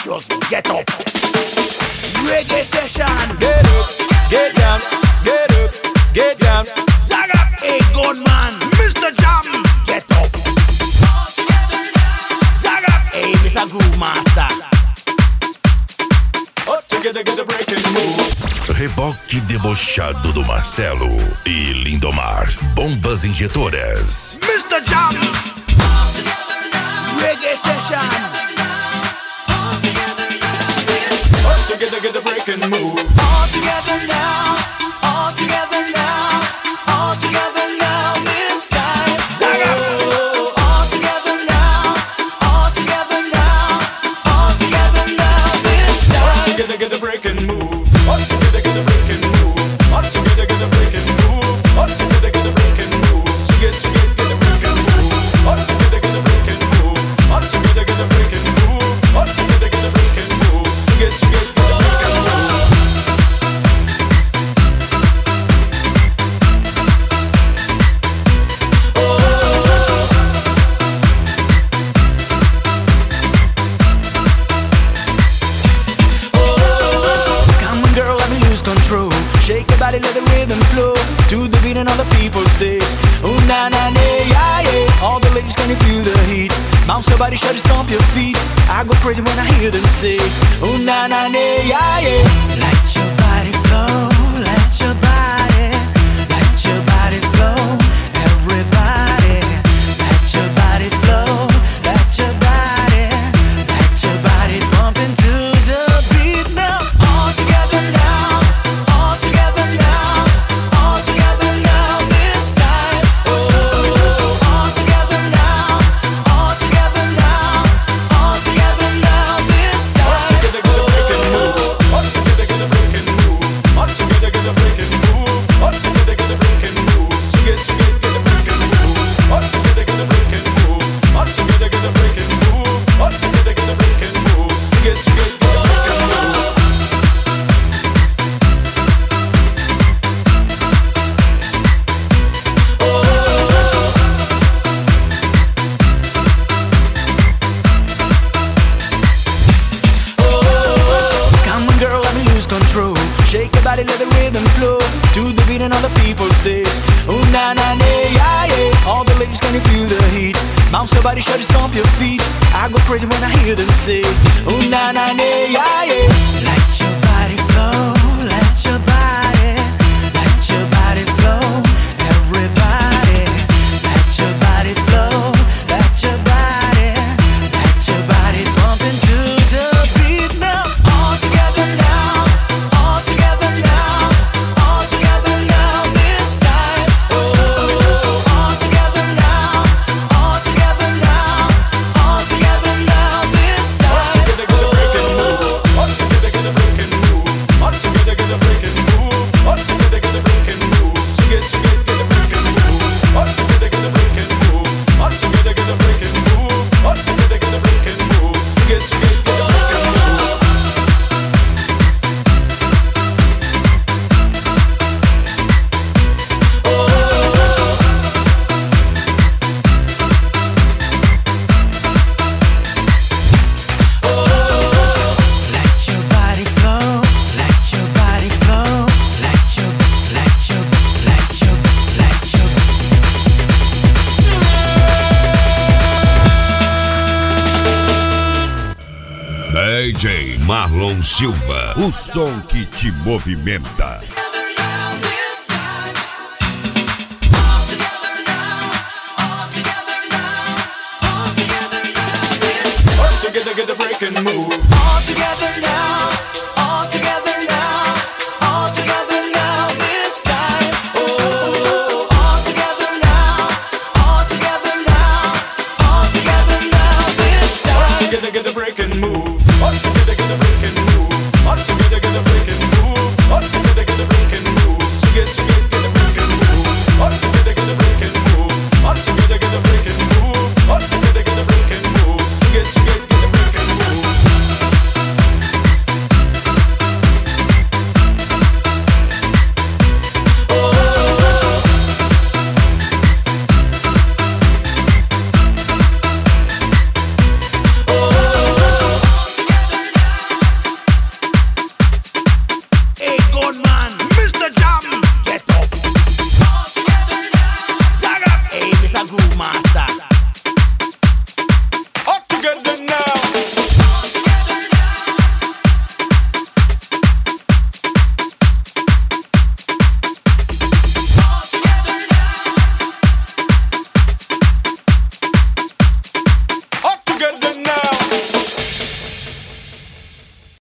Just get up. Reggae session. Get up, get down, get up, get down. Zaga, hey gunman, Mr. Jam, get up. Zaga, hey Mr. Groove Master. All together, get a break and move. Reboque debochado do Marcelo e Lindomar. Bombas injetoras. Mr. Jam. Reggae session. All together, get a break and move. All together now, all together now, all together now this time. Zaga. All together now, all together now, all together now this time. All together, get a break and move. All together, get a break and move. All together, get a break and move. All together, get a break and move. Get a break and move. All together, get a break and move. All together, get a break and move. All together, get a break and move. Get a break and move. Come on, girl, let me lose control. Shake your body, let the rhythm flow. To the beat and all the people say, oh na na na, yeah yeah. All the ladies, can you feel the heat? Bounce your body, shut it, stomp your feet. I go crazy when I hear them say, oh na na na, yeah yeah. Let your body flow, let your body flow. Everybody, let your body flow, let your body bump into the beat now. All together now, all together now, all together now this time. Oh, all together now, all together now, all together now this time. All together, get a break and move. All together, get a break and move. All together, get a break and move. All together, get a break and move. Get a break and move. All together, get a break and move. All together, get a break and move. All together, get a break and move. Get a break and move. Come on, girl, let me lose control. Shake your body, let the rhythm flow. To the beat and all the people say, oh na na na, yeah yeah. All the ladies, can you feel the heat? Bounce your body, shut it, stomp your feet. I go crazy when I hear them say, oh na na na, yeah yeah. Let your body flow, let your body flow. Everybody, let your body flow, let your body bump into the beat now. All together now, all together now, all together now this time. Oh, all together now, all together now, all together now this time. All together, get a break and move. All together, get a break and move. All together, get a break and move. All together, get a break and move. Get a break and move. All together, get a break and move. All together, get a break and move. All together, get a break and move. Get a break and move. Let your body flow, let your body flow, let your DJ Marlon Silva, o som que te movimenta. All together, get a break and move. all together now, all together now, all together now this time. Oh, all together now, all together now, all together now this All time. together, get a break and move. All together, get a break and move. All together, get a break and move. All together, get a break and move. Get a break and move. All together, get a break and move. All together, get a break and move. All together, get a break and move. Get a break and move. mata.